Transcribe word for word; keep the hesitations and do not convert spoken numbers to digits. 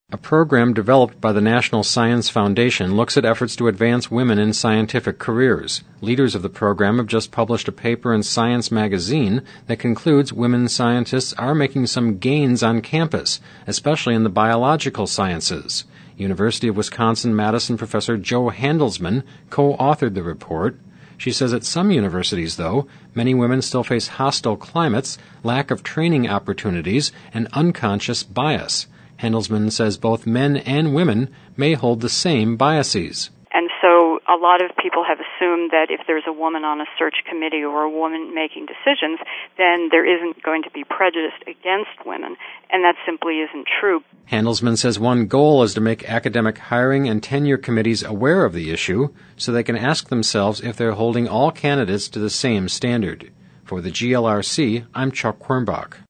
A program developed by the National Science Foundation looks at efforts to advance women in scientific careers. Leaders of the program have just published a paper in Science magazine that concludes women scientists are making some gains on campus, especially in the biological sciences. University of Wisconsin-Madison professor Jo Handelsman co-authored the report. She says at some universities, though, many women still face hostile climates, lack of training opportunities, and unconscious bias. Handelsman says both men and women may hold the same biases. And so a lot of people have assumed that if there's a woman on a search committee or a woman making decisions, then there isn't going to be prejudice against women, and that simply isn't true. Handelsman says one goal is to make academic hiring and tenure committees aware of the issue so they can ask themselves if they're holding all candidates to the same standard. For the G L R C, I'm Chuck Quirmbach.